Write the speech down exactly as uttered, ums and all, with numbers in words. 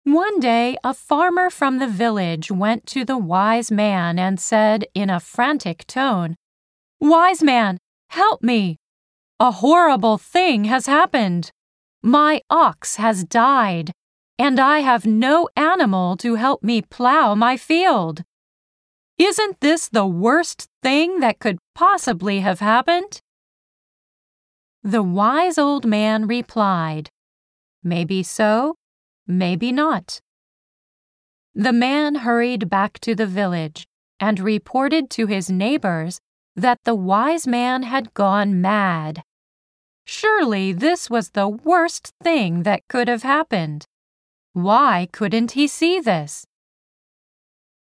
One day, a farmer from the village went to the wise man and said in a frantic tone, "Wise man, help me! A horrible thing has happened. My ox has died, and I have no animal to help me plow my field. Isn't this the worst thing that could possibly have happened?" The wise old man replied, "Maybe so, maybe not." The man hurried back to the village and reported to his neighbors that the wise man had gone mad. Surely this was the worst thing that could have happened. Why couldn't he see this?